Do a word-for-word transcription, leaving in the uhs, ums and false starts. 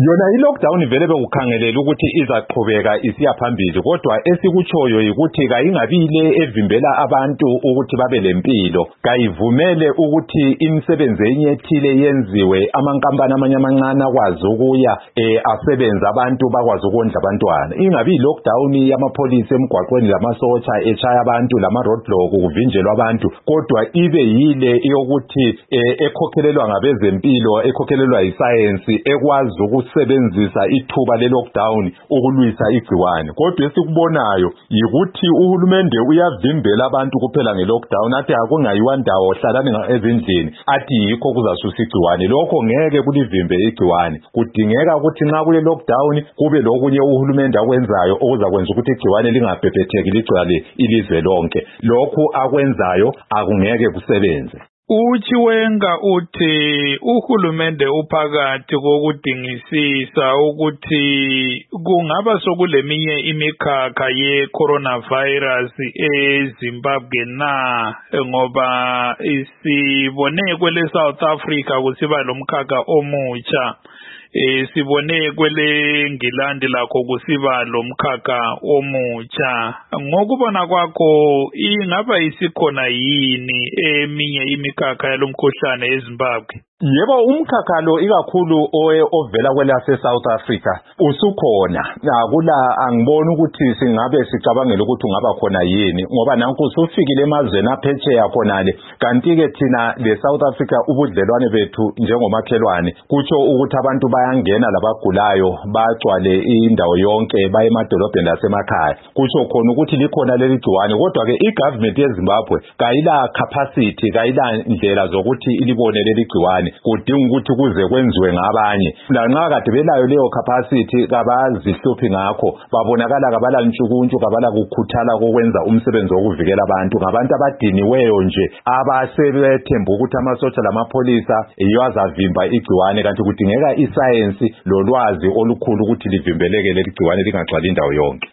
Yona i-lockdown vele bekukhangelela ukuthi izaqhubeka isiya phambili, kodwa esikutshoyo ukuthi kayingabile evimbela abantu ukuthi babe lempilo, kayivumele ukuthi imisebenzi enye ethile yenziwe, amankampani amanye amancane akwazi ukuya eh asebenza abantu bakwazi ukondla abantwana. Ingabi i-lockdown yamapholisa emgwaqweni lamasotsha echaya abantu lama roadblock kuvinjelwa abantu, kodwa ibe yile yokuthi eh, ekhokhelelwa ngabezempilo, ekhokhelelwa isayensi, ekwazi ukusebenzisa ithuba le-lockdown ukulwisa igciwane. Kodwa esikubonayo yikuthi uhulumende uyavimbela abantu kuphela nge-lockdown, athi akungayiwa ndawo hlalani ezindlini, athi yikho kuzasusa igciwane. Lokho ngeke kulivimbe igciwane. Kudingeka ukuthi nxa kule lockdown kube lokunye uhulumende akwenzayo okuzakwenza ukuthi igciwane lingabhebhetheki ligcwale ilizwe lonke. Lokhu akwenzayo akungeke kusebenze. Uchiwenga uthi uhulumende uphakathi kokudingisisa ukuthi kungaba sokuleminye imikhakha ye coronavirus eZimbabwe na, ngoba isibone kwele South Africa kusiba lomkhakha omutsha. Eh sibone kwele Ngilandi lakho kusiba lomkhakha omutsha. Ngokubona kwakho ingaba isikhona yini eminye imikhakha yalomkhuhlane eZimbabwe? Yebo, umkhakha lo ikakhulu ovela kwelase South Africa usukhona. Akula angiboni ukuthi singabe sicabangela ukuthi ungaba khona yini, ngoba nanku usufikile emazweni aphetsheya khonale. Kanti ke thina le South Africa ubudlelwane bethu njengomakhelwane kutsho ukuthi abantu bayangena labagulayo bagcwale indawo yonke baye emadolobheni lasemakhaya. Kutsho khona ukuthi likhona leli gciwane, kodwa ke igovernment yeZimbabwe kayila capacity, kayila ndlela zokuthi ilibone leli gciwane. Kudinga ukuthi kuze kwenziwe ngabanye. Lanxa kade belayo leyo capacity kabazihluphi ngakho, babonakala kabala ntshukuntshu, kabala kukhuthala kokwenza umsebenzi wokuvikela abantu. Ngabantu abadiniweyo nje abasebethemba ukuthi amasotsha lamapholisa yiyo azavimba igciwane, kanti kudingeka isayensi lolwazi olukhulu ukuthi livimbeleke leli gciwane lingagcwali indawo yonke.